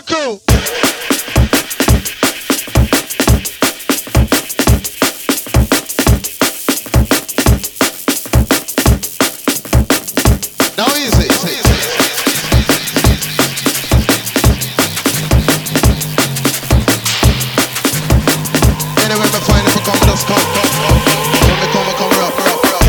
cool. Now easy. Anyway, me find if I come, just come. When me come, I come rough.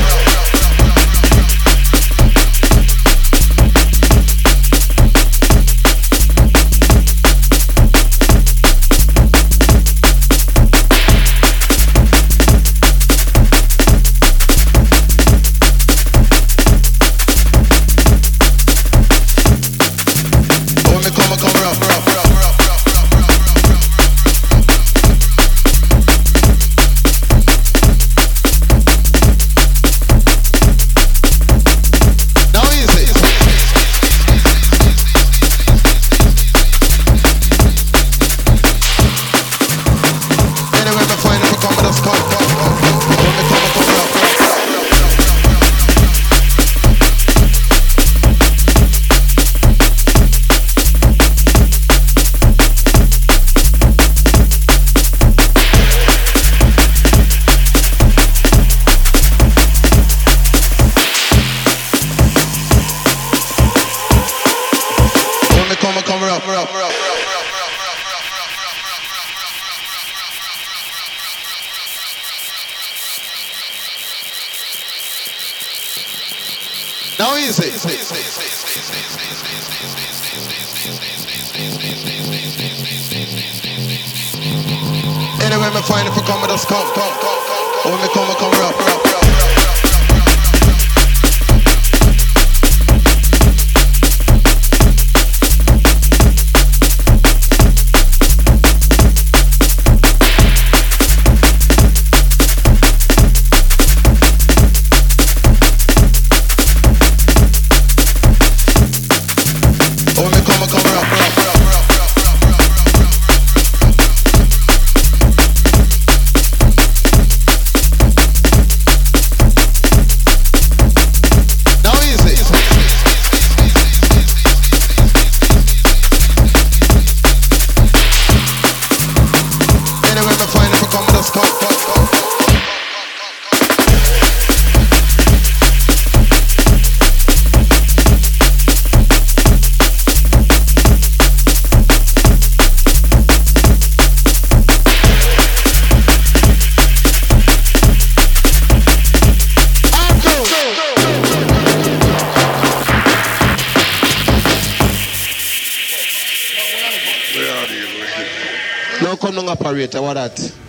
Now easy. Anyway, me find if I come, just come. When me come, I come rough. No come no operator, what that?